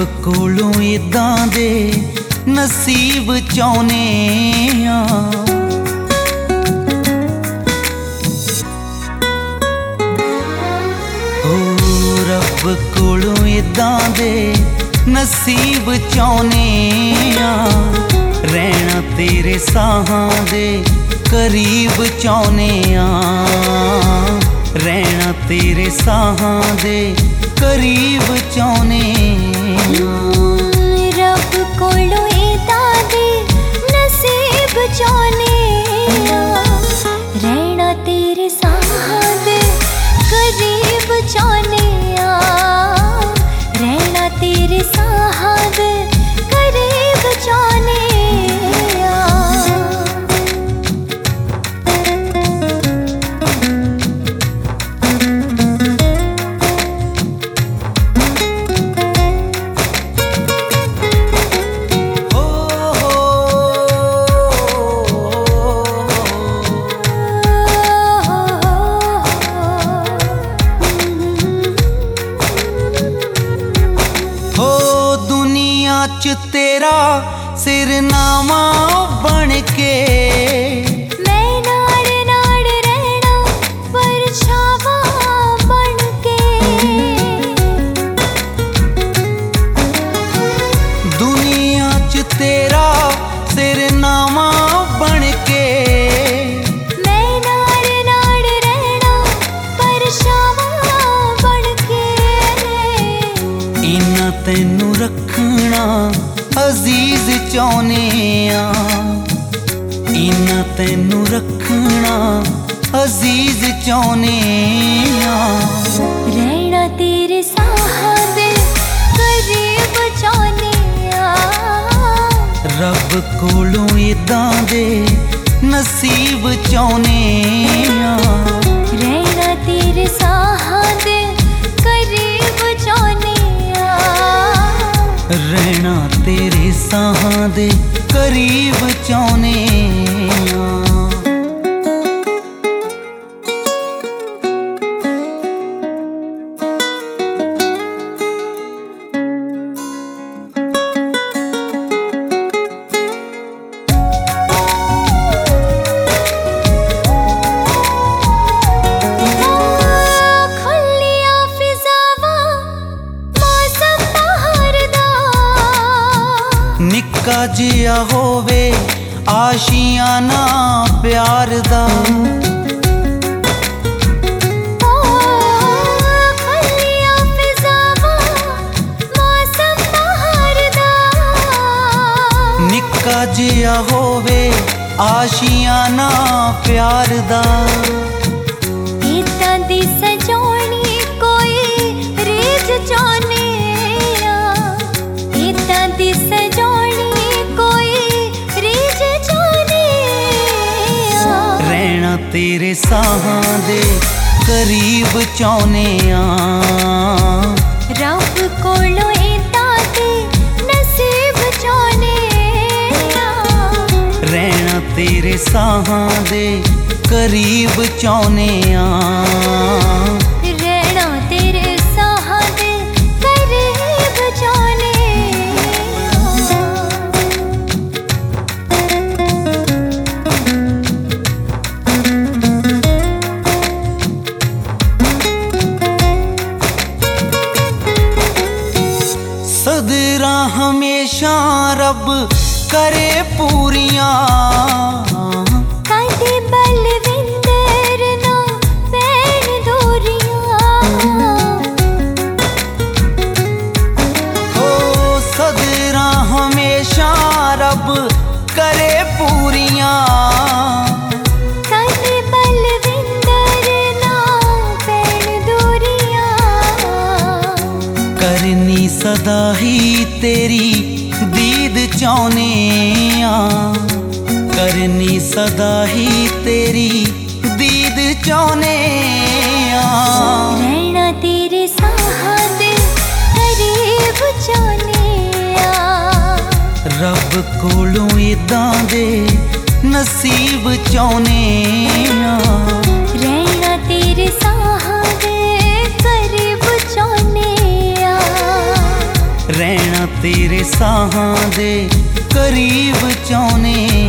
कोलों इदां दे नसीब चाहुने आ। ओ रब कोलों इदां दे नसीब चाहुने आ, रहना तेरे साहां दे करीब चाहुने आ, रहना तेरे साहां दे करीब चाहुने रब कोलों इदां दे नसीब चाहुने रहना तेरे साहां दे करीब चाहुने रहना तेरे साहां दे करीब चाहुने च तेरा सिरनामा बन के मैं नाड़ नाड़ रहना परछावा बन के, दुनिया च तेरा सिरनामा बन के मैं नाड़ नाड़ रहना परछावा बन के, इन्ना तैनू रखना अजीज चाहुने आ, इन्ना तैनू रखना अजीज चाहुने आ, रहना तेरे साहां दे करीब चाहुने आ, रब कोलों इदां दे नसीब चाहुने आ, रहना तेरे साहां दे करीब चाहुने रहना तेरे साहां दे करीब चाहुने आ। निक्का जिहा होवे आशियाना प्यार दा, खल्लियां फिज़ावां मौसम बहार दा, निक्का जिहा होवे आशियाना प्यार दा, इदां दी सजोनी कोई रीझ चाहुने आ, इदां दी सजोनी कोई रीझ चाहुने आ, रहना तेरे साहां दे करीब चाहुने आ, रब कोलों इदां दे नसीब चाहुने आ, रहना तेरे साहां दे करीब चाहुने आ, रहना तेरे साहां दे करीब चाहुने सदरा हमेशा रब करे पूरियां, कदे बलविंदर ना पैण दूरियां, ओ सदरा हमेशा रब करे पूरियां, कदे बलविंदर ना पैण दूरियां, करनी सदा ही तेरी दीद चाहुने आ, करनी सदा ही तेरी दीद चाहुने आ, रहना तेरे साहां दे करीब चाहुने आ, रब कोलों इदां दे नसीब चाहुने आ, रहना तेरे साहां दे करीब चाहुने आ, ਰਹਿਣਾ ਤੇਰੇ ਸਾਹਾਂ ਦੇ ਕਰੀਬ ਚਾਹੁੰਨੇ